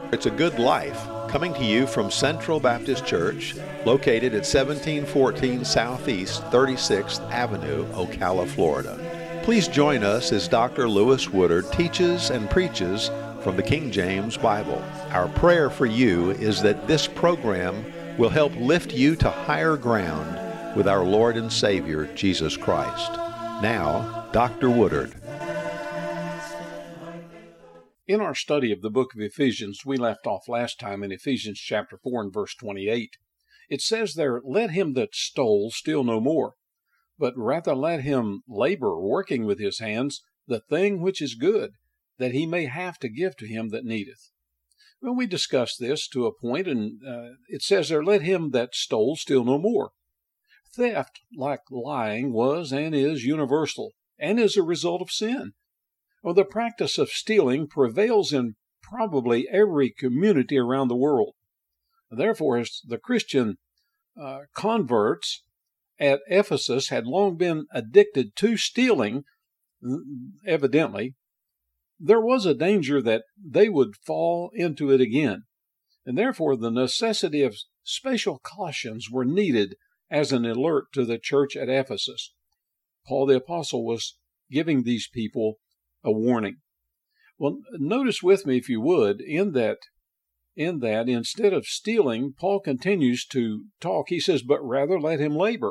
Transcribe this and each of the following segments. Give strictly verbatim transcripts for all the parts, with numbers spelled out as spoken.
It's a Good Life, coming to you from Central Baptist Church, located at seventeen fourteen Southeast thirty-sixth Avenue, Ocala, Florida. Please join us as Doctor Lewis Woodard teaches and preaches from the King James Bible. Our prayer for you is that this program will help lift you to higher ground with our Lord and Savior, Jesus Christ. Now, Doctor Woodard. In our study of the book of Ephesians, we left off last time in Ephesians chapter four and verse twenty-eight. It says there, "Let him that stole steal no more, but rather let him labor, working with his hands, the thing which is good, that he may have to give to him that needeth." Well, we discussed this to a point, and uh, it says there, "Let him that stole steal no more." Theft, like lying, was and is universal, and is a result of sin. Well, the practice of stealing prevails in probably every community around the world. Therefore, as the Christian uh, converts at Ephesus had long been addicted to stealing, evidently, there was a danger that they would fall into it again. And therefore, the necessity of special cautions were needed as an alert to the church at Ephesus. Paul the Apostle was giving these people a warning. Well, notice with me, if you would, in that, in that, instead of stealing, Paul continues to talk. He says, "But rather let him labor."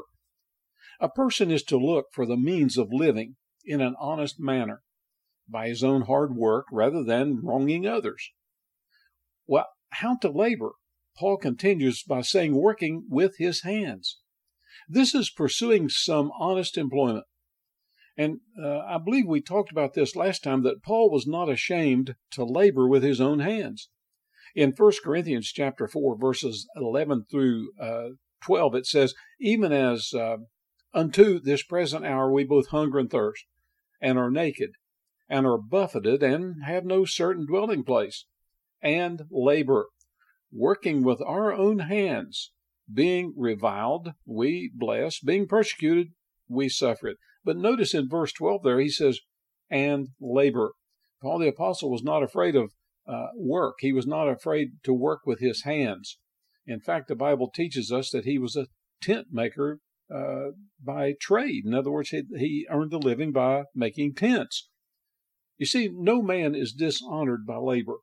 A person is to look for the means of living in an honest manner by his own hard work rather than wronging others. Well, how to labor? Paul continues by saying, working with his hands. This is pursuing some honest employment. And uh, I believe we talked about this last time, that Paul was not ashamed to labor with his own hands. In First Corinthians chapter four, verses eleven through uh, twelve, it says, "Even as uh, unto this present hour we both hunger and thirst, and are naked, and are buffeted, and have no certain dwelling place, and labor, working with our own hands, being reviled, we bless, being persecuted, we suffer it." But notice in verse twelve there, he says, "and labor." Paul the Apostle was not afraid of uh, work. He was not afraid to work with his hands. In fact, the Bible teaches us that he was a tent maker uh, by trade. In other words, he, he earned a living by making tents. You see, no man is dishonored by labor.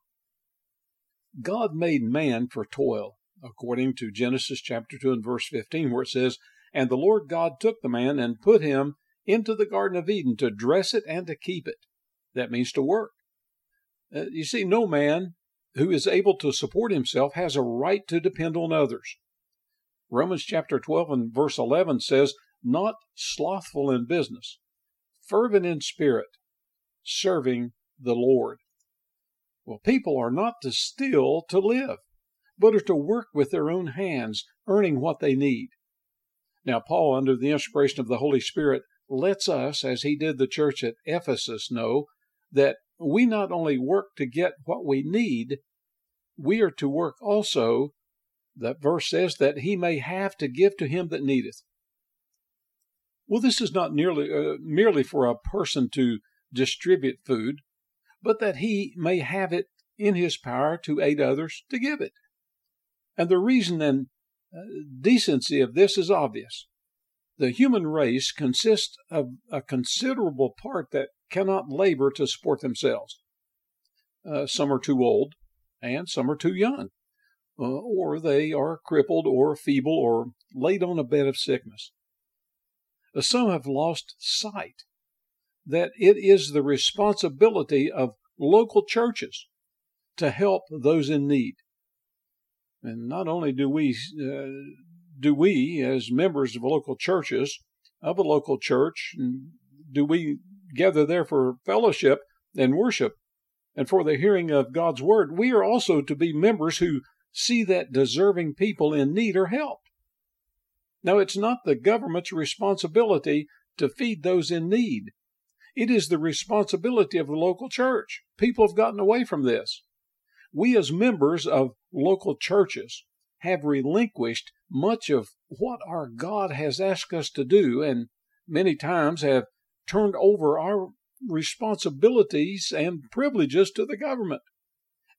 God made man for toil, according to Genesis chapter two and verse fifteen, where it says, "And the Lord God took the man and put him into the Garden of Eden to dress it and to keep it." That means to work. Uh, you see, no man who is able to support himself has a right to depend on others. Romans chapter twelve and verse eleven says, "Not slothful in business, fervent in spirit, serving the Lord." Well, people are not to steal to live, but are to work with their own hands, earning what they need. Now, Paul, under the inspiration of the Holy Spirit, lets us, as he did the church at Ephesus, know that we not only work to get what we need, we are to work also, that verse says, that he may have to give to him that needeth. Well, this is not nearly, uh, merely for a person to distribute food, but that he may have it in his power to aid others to give it. And the reason and uh, decency of this is obvious. The human race consists of a considerable part that cannot labor to support themselves. Uh, some are too old, and some are too young, uh, or they are crippled or feeble or laid on a bed of sickness. Uh, some have lost sight that it is the responsibility of local churches to help those in need. And not only do we uh, do we, as members of local churches, of a local church, do we gather there for fellowship and worship and for the hearing of God's word, we are also to be members who see that deserving people in need are helped. Now, it's not the government's responsibility to feed those in need. It is the responsibility of the local church. People have gotten away from this. We, as members of local churches, have relinquished much of what our God has asked us to do, and many times have turned over our responsibilities and privileges to the government.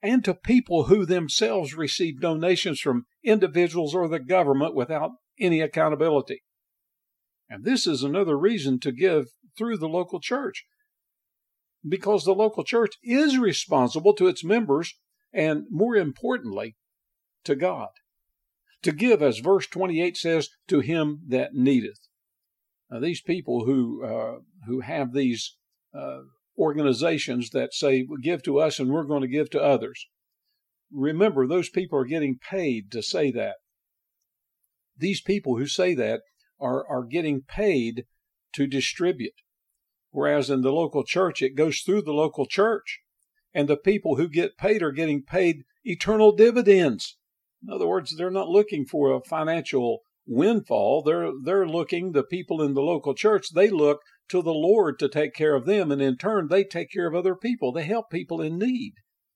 and to people who themselves receive donations from individuals or the government without any accountability. And this is another reason to give through the local church, because the local church is responsible to its members and, more importantly, to God. To give, as verse twenty-eight says, to him that needeth. Now, these people who uh, who have these uh, organizations that say, give to us and we're going to give to others. Remember, those people are getting paid to say that. These people who say that are, are getting paid to distribute. Whereas in the local church, it goes through the local church. And the people who get paid are getting paid eternal dividends. In other words, they're not looking for a financial windfall. They're, they're looking, the people in the local church, they look to the Lord to take care of them. And in turn, they take care of other people. They help people in need.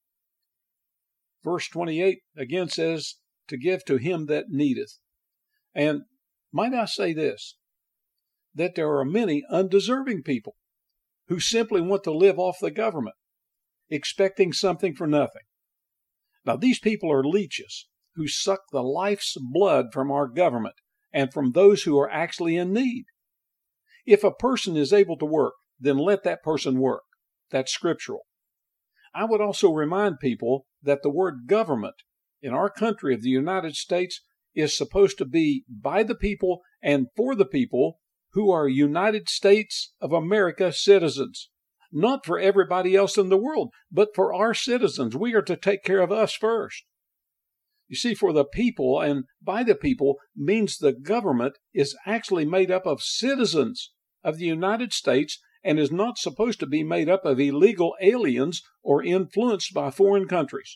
Verse twenty-eight again says, to give to him that needeth. And might I say this, that there are many undeserving people who simply want to live off the government, expecting something for nothing. Now, these people are leeches who suck the life's blood from our government and from those who are actually in need. If a person is able to work, then let that person work. That's scriptural. I would also remind people that the word government in our country of the United States is supposed to be by the people and for the people who are United States of America citizens. Not for everybody else in the world, but for our citizens. We are to take care of us first. You see, for the people and by the people means the government is actually made up of citizens of the United States and is not supposed to be made up of illegal aliens or influenced by foreign countries.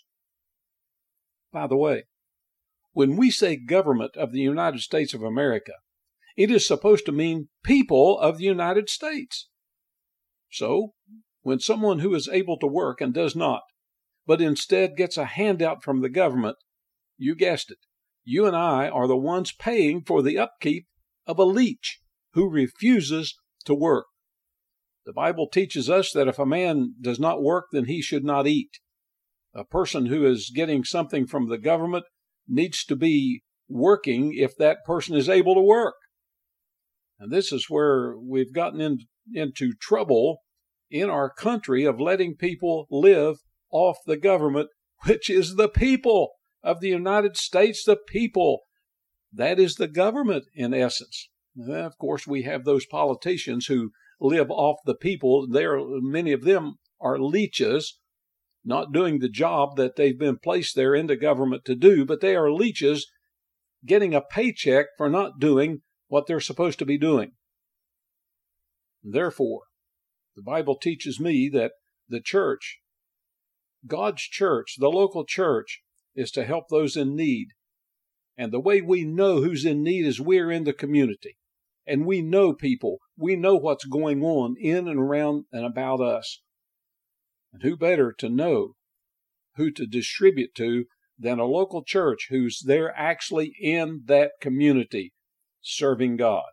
By the way, when we say government of the United States of America, it is supposed to mean people of the United States. So, when someone who is able to work and does not, but instead gets a handout from the government, you guessed it, you and I are the ones paying for the upkeep of a leech who refuses to work. The Bible teaches us that if a man does not work, then he should not eat. A person who is getting something from the government needs to be working if that person is able to work. And this is where we've gotten in, into trouble in our country of letting people live off the government, which is the people of the United States, the people. That is the government in essence. And of course, we have those politicians who live off the people. There, many of them are leeches, not doing the job that they've been placed there in the government to do, but they are leeches getting a paycheck for not doing what they're supposed to be doing. Therefore, the Bible teaches me that the church, God's church, the local church, is to help those in need. And the way we know who's in need is we're in the community. And we know people. We know what's going on in and around and about us. And who better to know who to distribute to than a local church who's there actually in that community serving God.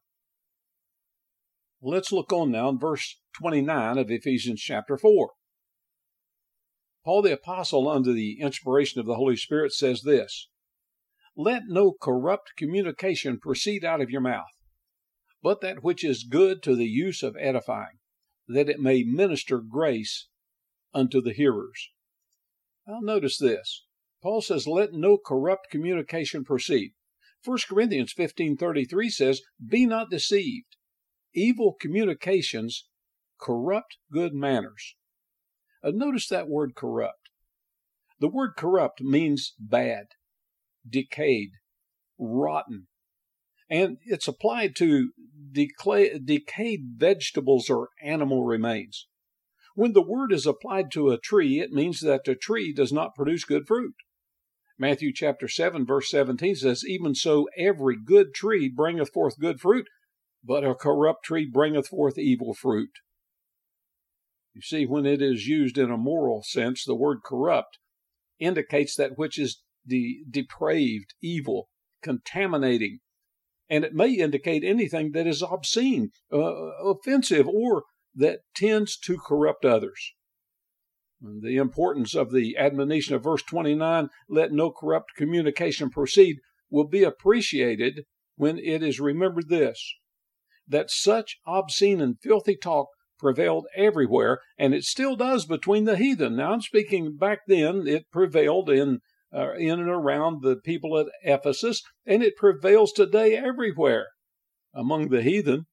Let's look on now in verse twenty-nine of Ephesians chapter four. Paul the Apostle, under the inspiration of the Holy Spirit, says this, "Let no corrupt communication proceed out of your mouth, but that which is good to the use of edifying, that it may minister grace unto the hearers." Now notice this. Paul says, let no corrupt communication proceed. First Corinthians fifteen thirty-three says, "Be not deceived. Evil communications corrupt good manners." Uh, notice that word corrupt. The word corrupt means bad, decayed, rotten. And it's applied to decay, decayed vegetables or animal remains. When the word is applied to a tree, it means that the tree does not produce good fruit. Matthew chapter seven, verse seventeen says, "Even so every good tree bringeth forth good fruit, but a corrupt tree bringeth forth evil fruit." You see, when it is used in a moral sense, the word corrupt indicates that which is de- depraved, evil, contaminating. And it may indicate anything that is obscene, uh, offensive, or that tends to corrupt others. The importance of the admonition of verse twenty-nine, let no corrupt communication proceed, will be appreciated when it is remembered this, that such obscene and filthy talk prevailed everywhere, and it still does between the heathen. Now, I'm speaking back then, it prevailed in, uh, in and around the people at Ephesus, and it prevails today everywhere among the heathen.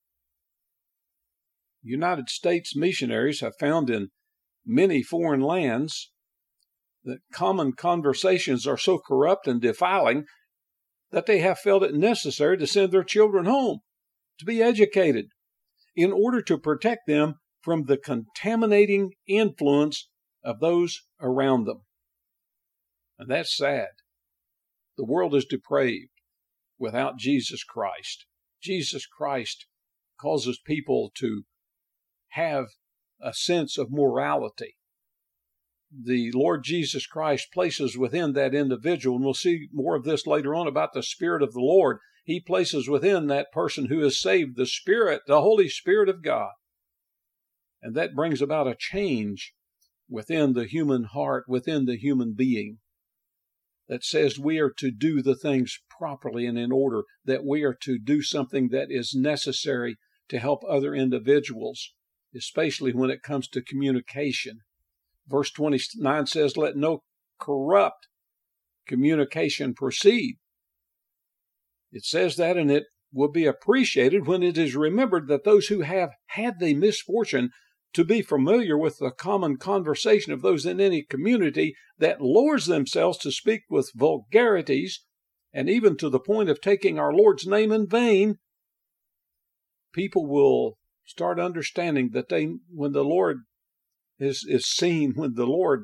United States missionaries have found in many foreign lands that common conversations are so corrupt and defiling that they have felt it necessary to send their children home to be educated in order to protect them from the contaminating influence of those around them. And that's sad. The world is depraved without Jesus Christ. Jesus Christ causes people to have a sense of morality. The Lord Jesus Christ places within that individual, and we'll see more of this later on about the Spirit of the Lord. He places within that person who is saved the Spirit, the Holy Spirit of God. And that brings about a change within the human heart, within the human being, that says we are to do the things properly and in order, that we are to do something that is necessary to help other individuals, especially when it comes to communication. Verse twenty-nine says, let no corrupt communication proceed. It says that, and it will be appreciated when it is remembered that those who have had the misfortune to be familiar with the common conversation of those in any community that lowers themselves to speak with vulgarities, and even to the point of taking our Lord's name in vain, people will start understanding that they, when the Lord is, is seen, when the Lord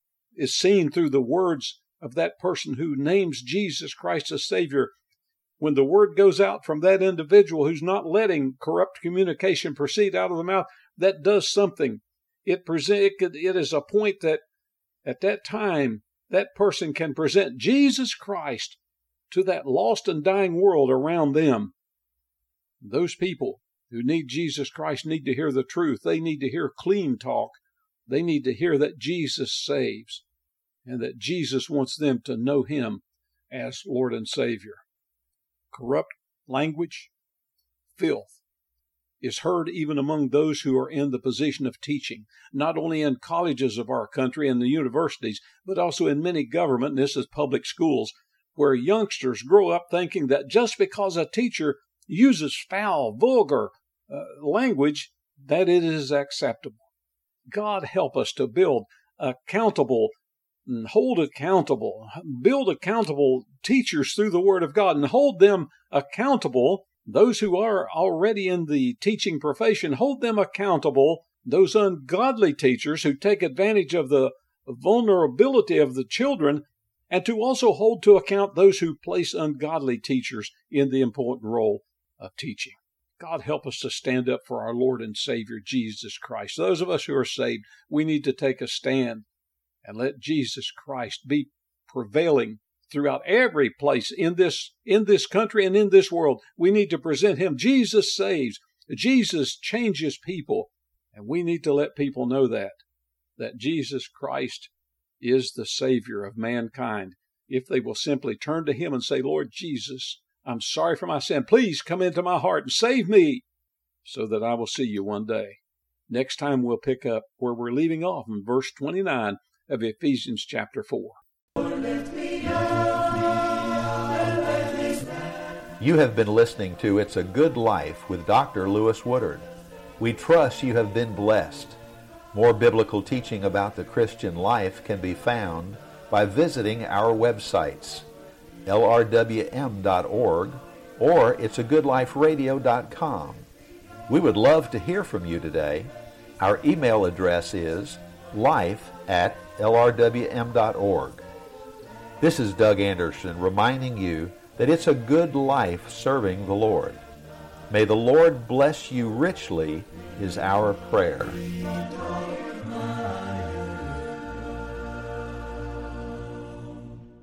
is seen through the words of that person who names Jesus Christ as Savior, when the word goes out from that individual who's not letting corrupt communication proceed out of the mouth, that does something. It, present, it, could, it is a point that at that time, that person can present Jesus Christ to that lost and dying world around them. Those people who need Jesus Christ need to hear the truth. They need to hear clean talk. They need to hear that Jesus saves and that Jesus wants them to know Him as Lord and Savior. Corrupt language, filth, is heard even among those who are in the position of teaching, not only in colleges of our country and the universities, but also in many government, and this is public schools, where youngsters grow up thinking that just because a teacher uses foul, vulgar uh, language, that it is acceptable. God help us to build accountable and hold accountable, build accountable teachers through the Word of God and hold them accountable. Those who are already in the teaching profession, hold them accountable. Those ungodly teachers who take advantage of the vulnerability of the children, and to also hold to account those who place ungodly teachers in the important role of teaching. God help us to stand up for our Lord and Savior, Jesus Christ. Those of us who are saved, we need to take a stand and let Jesus Christ be prevailing throughout every place in this, in this country and in this world. We need to present Him. Jesus saves. Jesus changes people. And we need to let people know that, that Jesus Christ is the Savior of mankind. If they will simply turn to Him and say, Lord Jesus, I'm sorry for my sin. Please come into my heart and save me so that I will see you one day. Next time we'll pick up where we're leaving off in verse twenty-nine of Ephesians chapter four. You have been listening to It's a Good Life with Doctor Lewis Woodard. We trust you have been blessed. More biblical teaching about the Christian life can be found by visiting our websites, L R W M dot org or it's a good life radio dot com. We would love to hear from you today. Our email address is life at L R W M dot org. This is Doug Anderson reminding you that it's a good life serving the Lord. May the Lord bless you richly is our prayer.